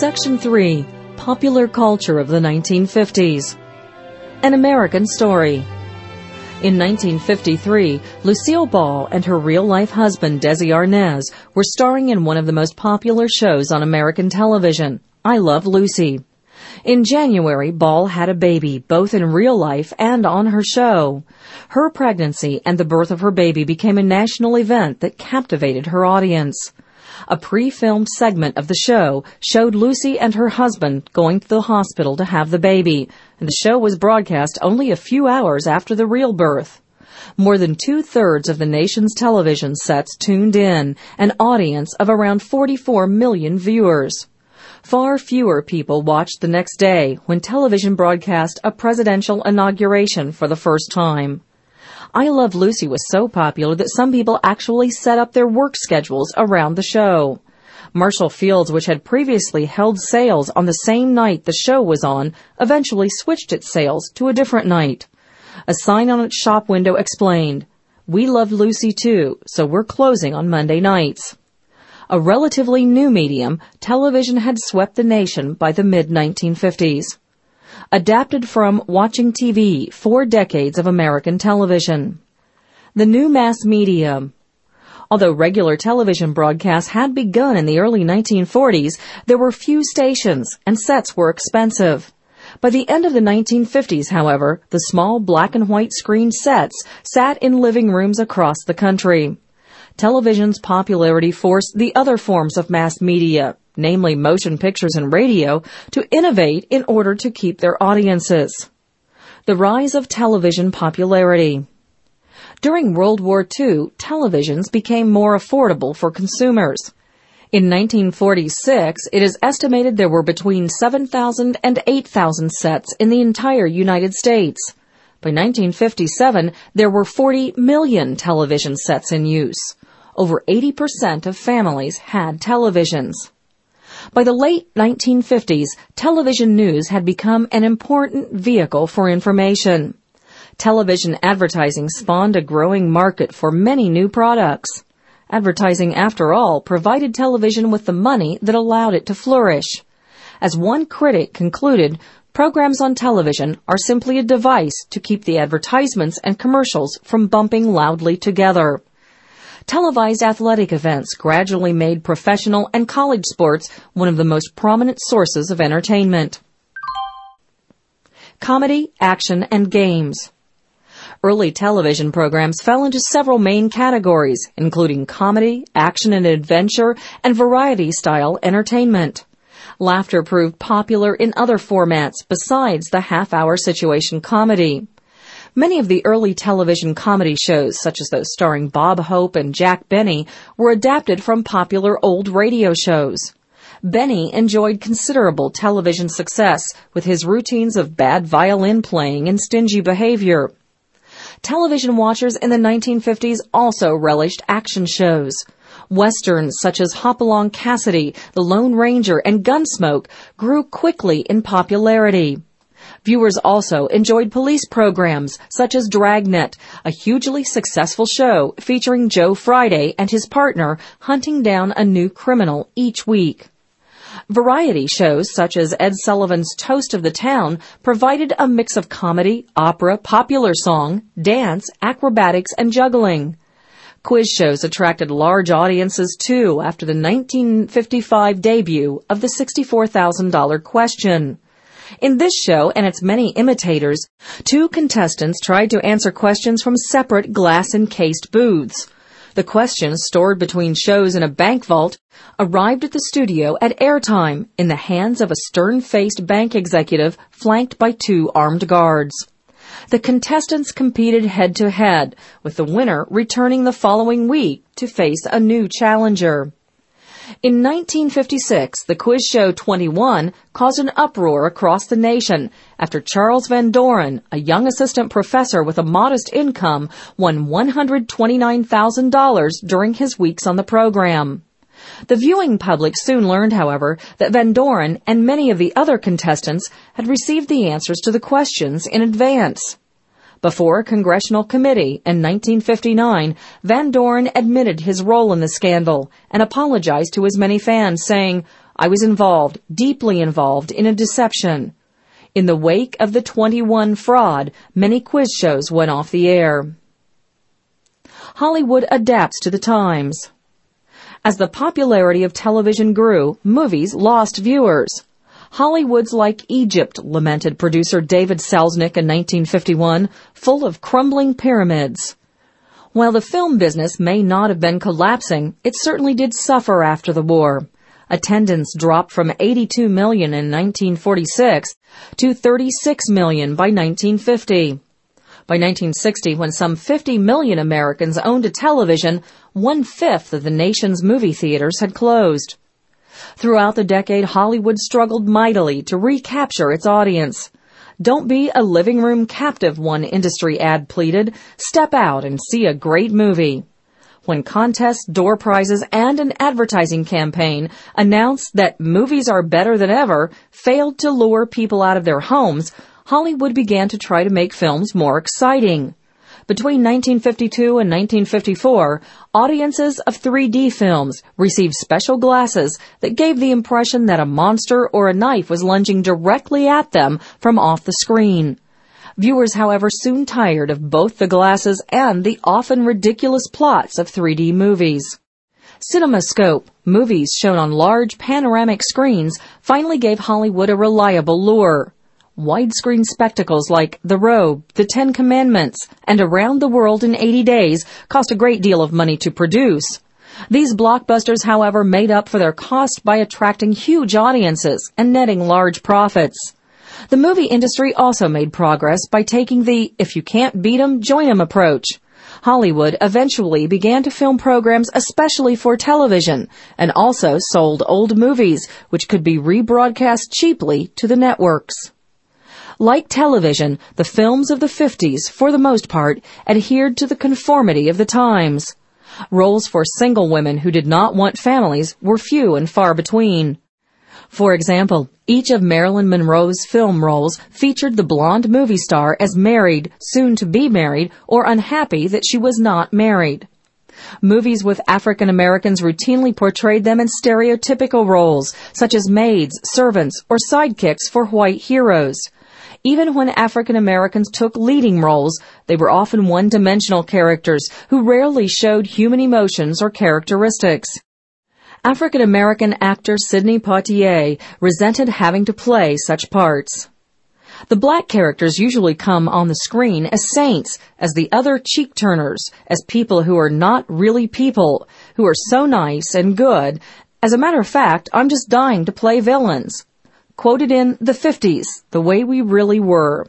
Section 3. Popular Culture of the 1950s. An American Story. In 1953, Lucille Ball and her real-life husband, Desi Arnaz, were starring in one of the most popular shows on American television, I Love Lucy. In January, Ball had a baby, both in real life and on her show. Her pregnancy and the birth of her baby became a national event that captivated her audience. A pre-filmed segment of the show showed Lucy and her husband going to the hospital to have the baby, and the show was broadcast only a few hours after the real birth. More than two-thirds of the nation's television sets tuned in, an audience of around 44 million viewers. Far fewer people watched the next day when television broadcast a presidential inauguration for the first time. I Love Lucy was so popular that some people actually set up their work schedules around the show. Marshall Fields, which had previously held sales on the same night the show was on, eventually switched its sales to a different night. A sign on its shop window explained, "We love Lucy too, so we're closing on Monday nights." A relatively new medium, television had swept the nation by the mid-1950s. Adapted from Watching TV, 4 Decades of American Television. The new mass media. Although regular television broadcasts had begun in the early 1940s, there were few stations and sets were expensive. By the end of the 1950s, however, the small black and white screen sets sat in living rooms across the country. Television's popularity forced the other forms of mass media, namely motion pictures and radio, to innovate in order to keep their audiences. The rise of television popularity. During World War II, televisions became more affordable for consumers. In 1946, it is estimated there were between 7,000 and 8,000 sets in the entire United States. By 1957, there were 40 million television sets in use. Over 80% of families had televisions. By the late 1950s, television news had become an important vehicle for information. Television advertising spawned a growing market for many new products. Advertising, after all, provided television with the money that allowed it to flourish. As one critic concluded, programs on television are simply a device to keep the advertisements and commercials from bumping loudly together. Televised athletic events gradually made professional and college sports one of the most prominent sources of entertainment. Comedy, action, and games. Early television programs fell into several main categories, including comedy, action and adventure, and variety-style entertainment. Laughter proved popular in other formats besides the half-hour situation comedy. Many of the early television comedy shows, such as those starring Bob Hope and Jack Benny, were adapted from popular old radio shows. Benny enjoyed considerable television success with his routines of bad violin playing and stingy behavior. Television watchers in the 1950s also relished action shows. Westerns such as Hopalong Cassidy, The Lone Ranger, and Gunsmoke grew quickly in popularity. Viewers also enjoyed police programs such as Dragnet, a hugely successful show featuring Joe Friday and his partner hunting down a new criminal each week. Variety shows such as Ed Sullivan's Toast of the Town provided a mix of comedy, opera, popular song, dance, acrobatics, and juggling. Quiz shows attracted large audiences too after the 1955 debut of the $64,000 question. In this show and its many imitators, 2 contestants tried to answer questions from separate glass-encased booths. The questions, stored between shows in a bank vault, arrived at the studio at airtime in the hands of a stern-faced bank executive flanked by 2 armed guards. The contestants competed head-to-head, with the winner returning the following week to face a new challenger. In 1956, the quiz show 21 caused an uproar across the nation after Charles Van Doren, a young assistant professor with a modest income, won $129,000 during his weeks on the program. The viewing public soon learned, however, that Van Doren and many of the other contestants had received the answers to the questions in advance. Before a congressional committee in 1959, Van Doren admitted his role in the scandal and apologized to his many fans, saying, I was involved, deeply involved, in a deception. In the wake of the 21 fraud, many quiz shows went off the air. Hollywood adapts to the times. As the popularity of television grew, movies lost viewers. Hollywood's like Egypt, lamented producer David Selznick in 1951, full of crumbling pyramids. While the film business may not have been collapsing, it certainly did suffer after the war. Attendance dropped from 82 million in 1946 to 36 million by 1950. By 1960, when some 50 million Americans owned a television, 1/5 of the nation's movie theaters had closed. Throughout the decade, Hollywood struggled mightily to recapture its audience. Don't be a living room captive, one industry ad pleaded. Step out and see a great movie. When contests, door prizes, and an advertising campaign announced that movies are better than ever failed to lure people out of their homes, Hollywood began to try to make films more exciting. Between 1952 and 1954, audiences of 3D films received special glasses that gave the impression that a monster or a knife was lunging directly at them from off the screen. Viewers, however, soon tired of both the glasses and the often ridiculous plots of 3D movies. CinemaScope, movies shown on large panoramic screens, finally gave Hollywood a reliable lure. Widescreen spectacles like The Robe, The Ten Commandments, and Around the World in 80 Days cost a great deal of money to produce. These blockbusters, however, made up for their cost by attracting huge audiences and netting large profits. The movie industry also made progress by taking the if you can't beat 'em, join 'em approach. Hollywood eventually began to film programs especially for television and also sold old movies, which could be rebroadcast cheaply to the networks. Like television, the films of the 50s, for the most part, adhered to the conformity of the times. Roles for single women who did not want families were few and far between. For example, each of Marilyn Monroe's film roles featured the blonde movie star as married, soon to be married, or unhappy that she was not married. Movies with African Americans routinely portrayed them in stereotypical roles, such as maids, servants, or sidekicks for white heroes. Even when African Americans took leading roles, they were often one-dimensional characters who rarely showed human emotions or characteristics. African American actor Sidney Poitier resented having to play such parts. The black characters usually come on the screen as saints, as the other cheek-turners, as people who are not really people, who are so nice and good. As a matter of fact, I'm just dying to play villains. Quoted in The 50s, the way we really were.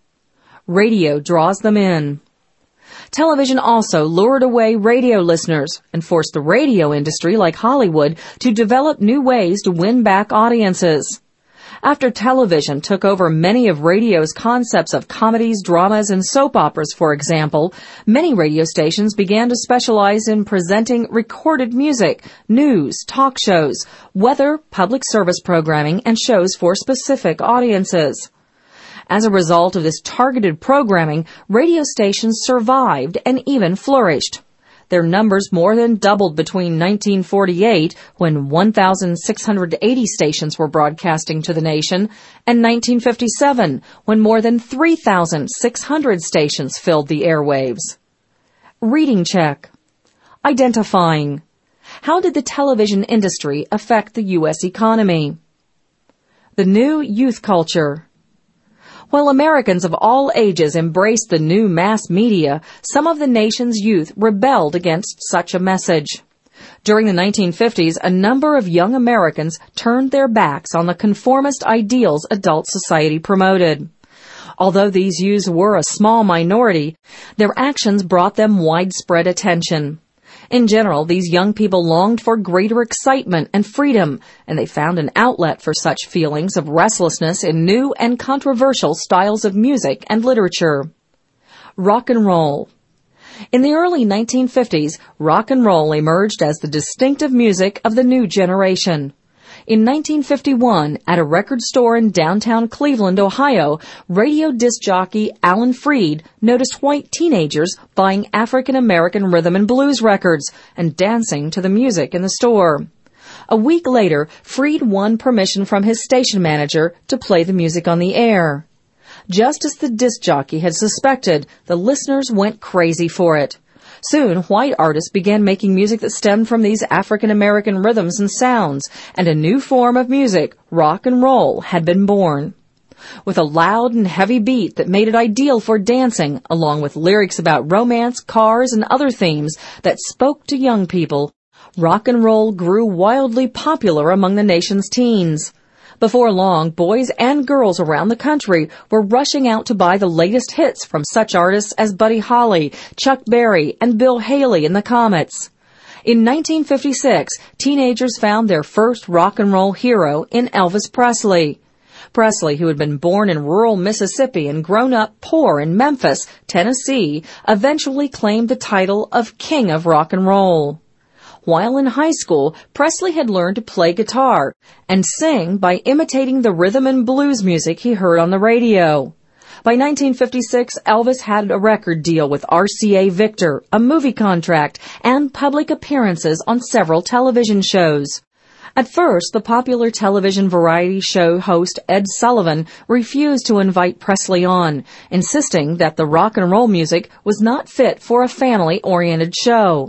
Radio draws them in. Television also lured away radio listeners and forced the radio industry, like Hollywood, to develop new ways to win back audiences. After television took over many of radio's concepts of comedies, dramas, and soap operas, for example, many radio stations began to specialize in presenting recorded music, news, talk shows, weather, public service programming, and shows for specific audiences. As a result of this targeted programming, radio stations survived and even flourished. Their numbers more than doubled between 1948, when 1,680 stations were broadcasting to the nation, and 1957, when more than 3,600 stations filled the airwaves. Reading check. Identifying. How did the television industry affect the U.S. economy? The new youth culture. While Americans of all ages embraced the new mass media, some of the nation's youth rebelled against such a message. During the 1950s, a number of young Americans turned their backs on the conformist ideals adult society promoted. Although these youths were a small minority, their actions brought them widespread attention. In general, these young people longed for greater excitement and freedom, and they found an outlet for such feelings of restlessness in new and controversial styles of music and literature. Rock and roll. In the early 1950s, rock and roll emerged as the distinctive music of the new generation. In 1951, at a record store in downtown Cleveland, Ohio, radio disc jockey Alan Freed noticed white teenagers buying African American rhythm and blues records and dancing to the music in the store. A week later, Freed won permission from his station manager to play the music on the air. Just as the disc jockey had suspected, the listeners went crazy for it. Soon, white artists began making music that stemmed from these African-American rhythms and sounds, and a new form of music, rock and roll, had been born. With a loud and heavy beat that made it ideal for dancing, along with lyrics about romance, cars, and other themes that spoke to young people, rock and roll grew wildly popular among the nation's teens. Before long, boys and girls around the country were rushing out to buy the latest hits from such artists as Buddy Holly, Chuck Berry, and Bill Haley and the Comets. In 1956, teenagers found their first rock and roll hero in Elvis Presley. Presley, who had been born in rural Mississippi and grown up poor in Memphis, Tennessee, eventually claimed the title of King of Rock and Roll. While in high school, Presley had learned to play guitar and sing by imitating the rhythm and blues music he heard on the radio. By 1956, Elvis had a record deal with RCA Victor, a movie contract, and public appearances on several television shows. At first, the popular television variety show host Ed Sullivan refused to invite Presley on, insisting that the rock and roll music was not fit for a family-oriented show.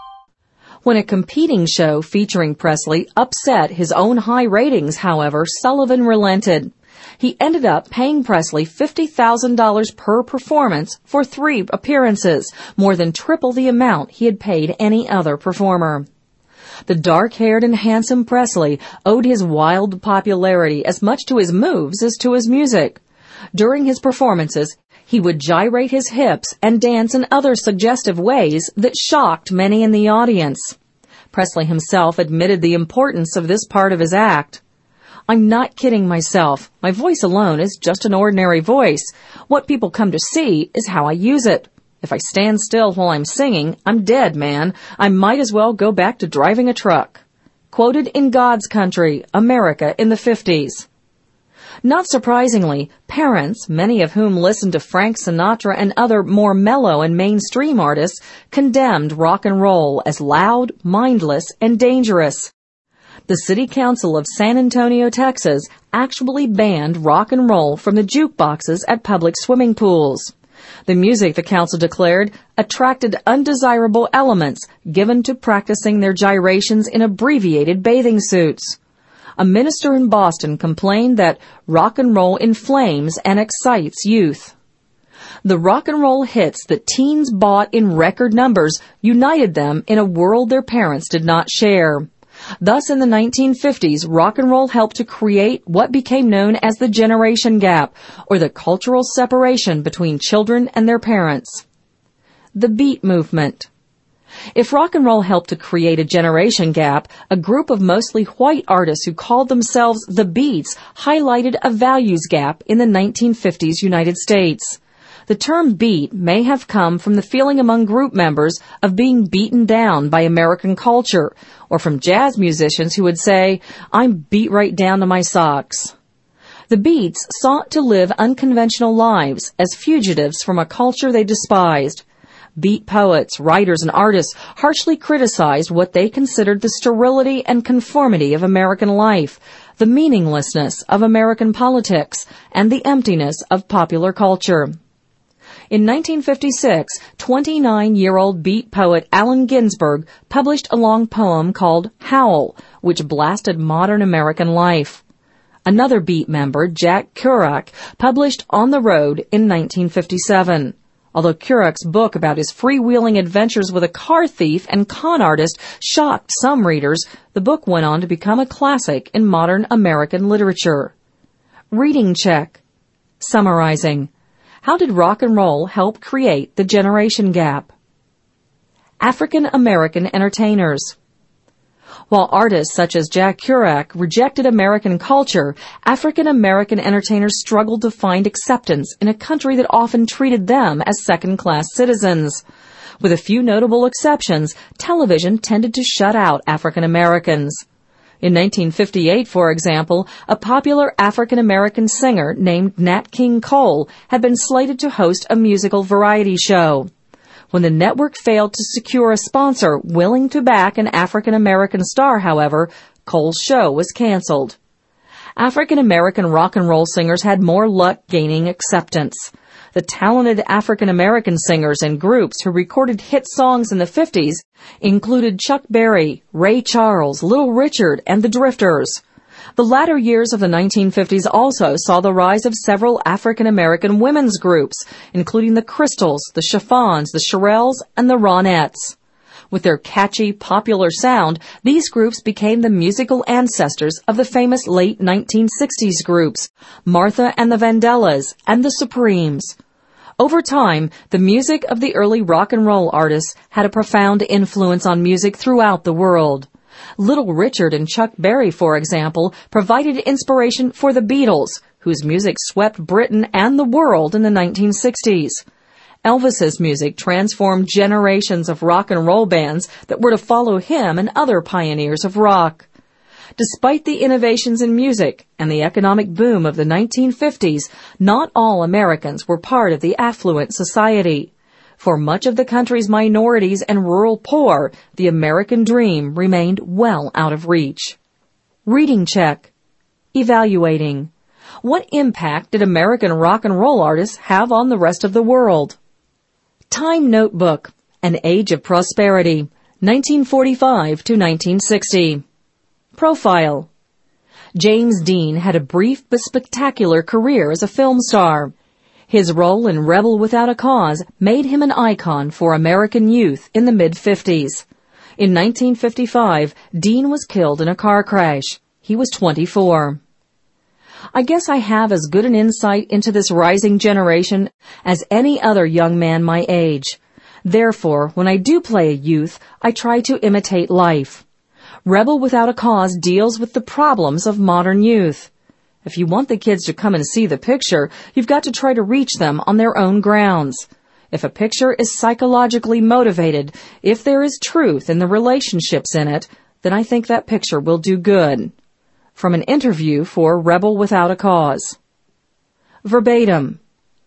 When a competing show featuring Presley upset his own high ratings, however, Sullivan relented. He ended up paying Presley $50,000 per performance for 3 appearances, more than triple the amount he had paid any other performer. The dark-haired and handsome Presley owed his wild popularity as much to his moves as to his music. During his performances, he would gyrate his hips and dance in other suggestive ways that shocked many in the audience. Presley himself admitted the importance of this part of his act. "I'm not kidding myself. My voice alone is just an ordinary voice. What people come to see is how I use it. If I stand still while I'm singing, I'm dead, man. I might as well go back to driving a truck." Quoted in God's Country, America in the 50s. Not surprisingly, parents, many of whom listened to Frank Sinatra and other more mellow and mainstream artists, condemned rock and roll as loud, mindless, and dangerous. The City Council of San Antonio, Texas, actually banned rock and roll from the jukeboxes at public swimming pools. The music, the council declared, attracted undesirable elements given to practicing their gyrations in abbreviated bathing suits. A minister in Boston complained that rock and roll inflames and excites youth. The rock and roll hits that teens bought in record numbers united them in a world their parents did not share. Thus, in the 1950s, rock and roll helped to create what became known as the generation gap, or the cultural separation between children and their parents. The Beat Movement. If rock and roll helped to create a generation gap, a group of mostly white artists who called themselves the Beats highlighted a values gap in the 1950s United States. The term beat may have come from the feeling among group members of being beaten down by American culture, or from jazz musicians who would say, "I'm beat right down to my socks." The Beats sought to live unconventional lives as fugitives from a culture they despised. Beat poets, writers, and artists harshly criticized what they considered the sterility and conformity of American life, the meaninglessness of American politics, and the emptiness of popular culture. In 1956, 29-year-old beat poet Allen Ginsberg published a long poem called Howl, which blasted modern American life. Another Beat member, Jack Kerouac, published On the Road in 1957. Although Kerouac's book about his freewheeling adventures with a car thief and con artist shocked some readers, the book went on to become a classic in modern American literature. Reading check. Summarizing. How did rock and roll help create the generation gap? African American entertainers. While artists such as Jack Kerouac rejected American culture, African American entertainers struggled to find acceptance in a country that often treated them as second-class citizens. With a few notable exceptions, television tended to shut out African Americans. In 1958, for example, a popular African American singer named Nat King Cole had been slated to host a musical variety show. When the network failed to secure a sponsor willing to back an African-American star, however, Cole's show was canceled. African-American rock and roll singers had more luck gaining acceptance. The talented African-American singers and groups who recorded hit songs in the 50s included Chuck Berry, Ray Charles, Little Richard, and the Drifters. The latter years of the 1950s also saw the rise of several African-American women's groups, including the Crystals, the Chiffons, the Shirelles, and the Ronettes. With their catchy, popular sound, these groups became the musical ancestors of the famous late 1960s groups, Martha and the Vandellas and the Supremes. Over time, the music of the early rock and roll artists had a profound influence on music throughout the world. Little Richard and Chuck Berry, for example, provided inspiration for the Beatles, whose music swept Britain and the world in the 1960s. Elvis's music transformed generations of rock and roll bands that were to follow him and other pioneers of rock. Despite the innovations in music and the economic boom of the 1950s, not all Americans were part of the affluent society. For much of the country's minorities and rural poor, the American dream remained well out of reach. Reading check. Evaluating. What impact did American rock and roll artists have on the rest of the world? Time Notebook, An Age of Prosperity, 1945 to 1960. Profile. James Dean had a brief but spectacular career as a film star. His role in Rebel Without a Cause made him an icon for American youth in the mid-50s. In 1955, Dean was killed in a car crash. He was 24. I guess I have as good an insight into this rising generation as any other young man my age. Therefore, when I do play a youth, I try to imitate life. Rebel Without a Cause deals with the problems of modern youth. If you want the kids to come and see the picture, you've got to try to reach them on their own grounds. If a picture is psychologically motivated, if there is truth in the relationships in it, then I think that picture will do good. From an interview for Rebel Without a Cause. Verbatim.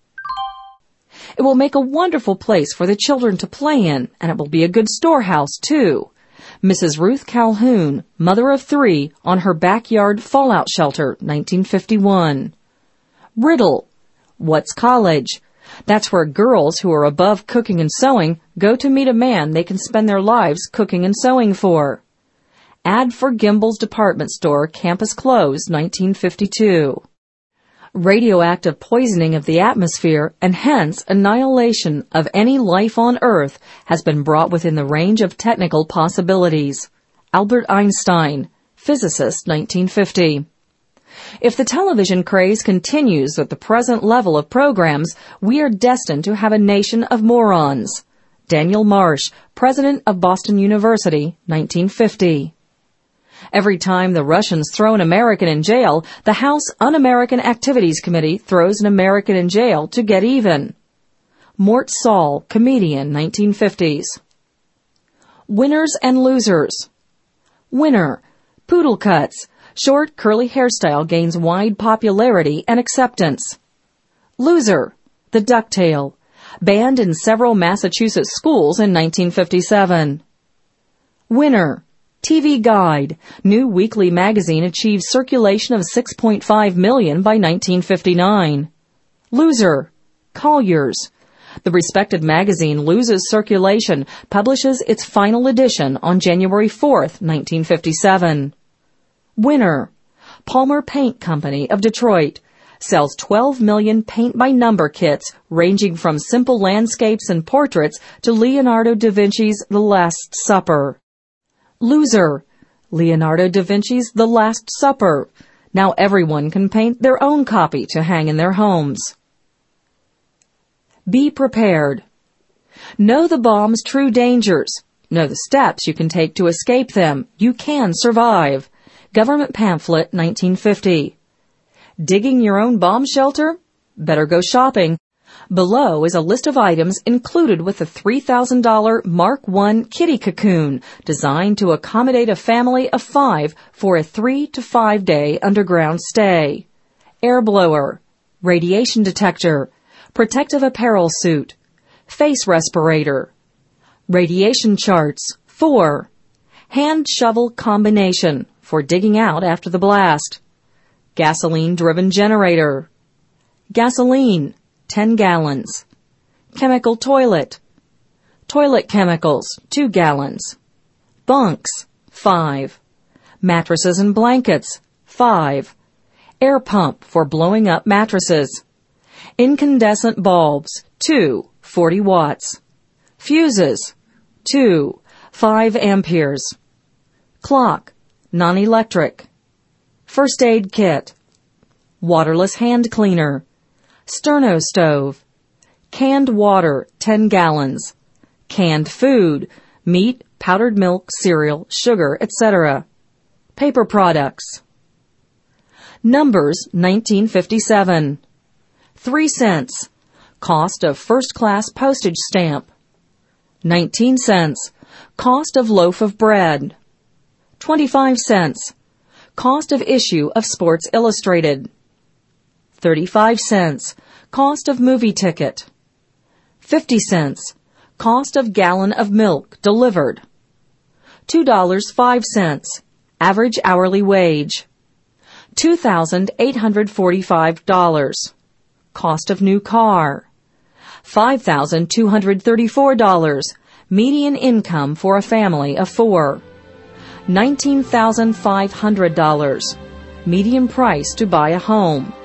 It will make a wonderful place for the children to play in, and it will be a good storehouse, too. Mrs. Ruth Calhoun, mother of 3, on her backyard fallout shelter, 1951. Riddle. What's college? That's where girls who are above cooking and sewing go to meet a man they can spend their lives cooking and sewing for. Ad for Gimbel's department store, campus closed, 1952. Radioactive poisoning of the atmosphere, and hence annihilation of any life on Earth, has been brought within the range of technical possibilities. Albert Einstein, physicist, 1950. If the television craze continues at the present level of programs, we are destined to have a nation of morons. Daniel Marsh, president of Boston University, 1950. Every time the Russians throw an American in jail, the House Un-American Activities Committee throws an American in jail to get even. Mort Saul, comedian, 1950s. Winners and losers. Winner. Poodle cuts. Short, curly hairstyle gains wide popularity and acceptance. Loser. The ducktail. Banned in several Massachusetts schools in 1957. Winner. TV Guide. New weekly magazine achieved circulation of 6.5 million by 1959. Loser. Collier's. The respected magazine loses circulation, publishes its final edition on January 4th, 1957. Winner. Palmer Paint Company of Detroit. Sells 12 million paint-by-number kits ranging from simple landscapes and portraits to Leonardo da Vinci's The Last Supper. Loser. Leonardo da Vinci's The Last Supper. Now everyone can paint their own copy to hang in their homes. Be prepared. Know the bomb's true dangers. Know the steps you can take to escape them. You can survive. Government pamphlet, 1950. Digging your own bomb shelter? Better go shopping. Below is a list of items included with the $3,000 Mark I kitty cocoon, designed to accommodate a family of 5 for a 3 to 5 day underground stay. Air blower, radiation detector, protective apparel suit, face respirator, Radiation charts. 4. Hand shovel combination for digging out after the blast. Gasoline-driven generator. Gasoline, 10 gallons. Chemical toilet. Toilet chemicals, 2 gallons. Bunks, 5. Mattresses and blankets, 5. Air pump for blowing up mattresses. Incandescent bulbs, 2, 40 watts. Fuses, 2, 5 amperes. Clock, non-electric. First aid kit. Waterless hand cleaner. Sterno stove. Canned water, 10 gallons. Canned food, meat, powdered milk, cereal, sugar, etc. Paper products. Numbers 1957. 3 cents. Cost of first-class postage stamp. 19 cents. Cost of loaf of bread. 25 cents. Cost of issue of Sports Illustrated. 35 cents. Cost of movie ticket. 50 cents. Cost of gallon of milk delivered. $2.05. Average hourly wage. $2,845. Cost of new car. $5,234. Median income for a family of 4. $19,500. Median price to buy a home.